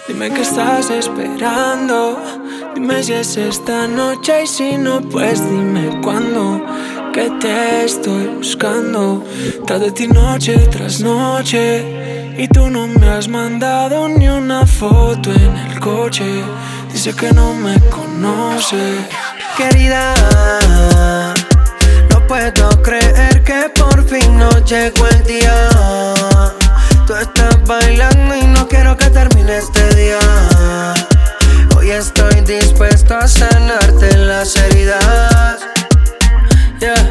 Dime qué estás esperando. Dime si es esta noche y si no, pues dime cuándo. Que te estoy buscando tras de ti noche tras noche. Y tú no me has mandado ni una foto en el coche. Dice que no me conoce. Querida, no puedo creer que por fin no llegó el día. Tú estás bailando y no quiero que termine este día. Hoy estoy dispuesto a sanarte las heridas. Yeah.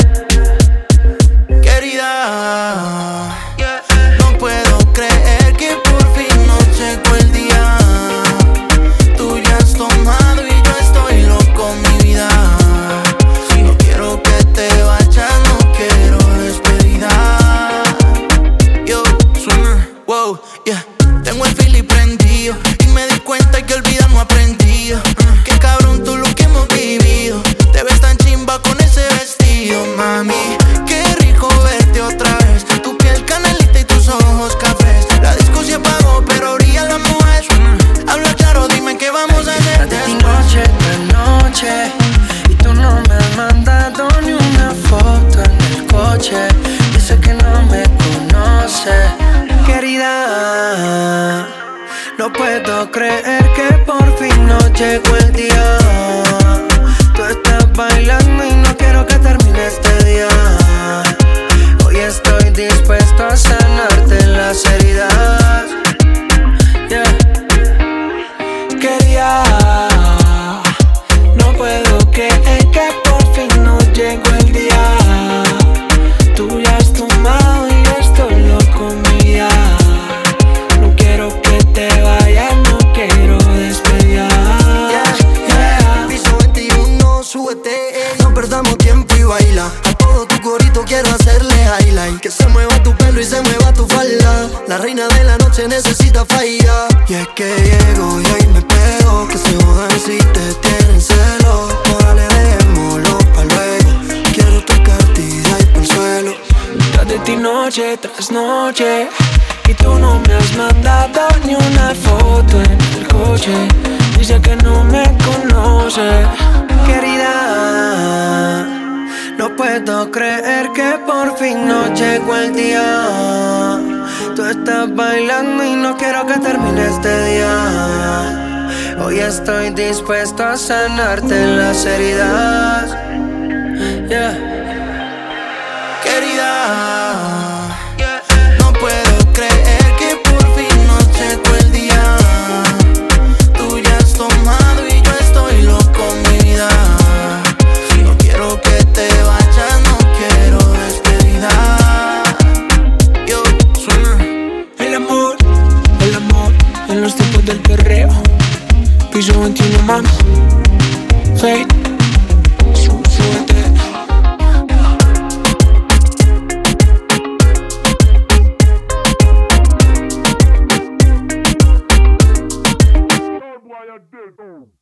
Querida, no puedo creer que por fin no llegó el día. Tú ya has tomado y yo estoy loco, mi vida. No quiero que te vayas, no quiero despedida. Yo, wow, yeah. Tengo el feeling prendido y me di cuenta que olvidar no he aprendido. Qué cabrón tú lo que hemos vivido. Te ves tan chimba con ese vestido, mami. Qué rico verte otra vez. Tu piel canelita y tus ojos cafés. La disco se apagó, pero brilla la mujer. Habla claro, dime qué vamos a hacer después. Noche tras noche y tú no me has mandado ni una foto en el coche. Dice que no me conoce. Querida, no puedo creer que por fin no llegó el día. Tú estás bailando y no quiero que termine este día. Hoy estoy dispuesto a sanarte las heridas. Yeah. Quería, no puedo creer que por fin no llegó el día. Tú ya has tomado y yo estoy loco, mía. No quiero que te vayas, no quiero despedir. Piso 21, súbete, no perdamos tiempo y baila. A todo tu corito quiero hacerle highlight. Que se mueva tu pelo y se mueva tu falda. La reina de la noche necesita falla. Y es que llego y ahí me pego. Que se jodan si te tienen celo. Órale, dejémoslo pa' luego. Quiero tocarte y de ahí pa'l suelo. Tras de ti noche tras noche y tú no me has mandado ni una foto en el coche. Dice que no me conoce. Querida, no puedo creer que por fin no llegó el día. Tú estás bailando y no quiero que termine este día. Hoy estoy dispuesto a sanarte las heridas. Yeah. Querida, no puedo creer que por fin no llegó el día. Tú ya has tomado y yo estoy loco, mi vida. No quiero que te vayas, no quiero despedida. Yo, El amor en los tiempos del perreo. Piso 21, mami. Hey, súbete. Why I did.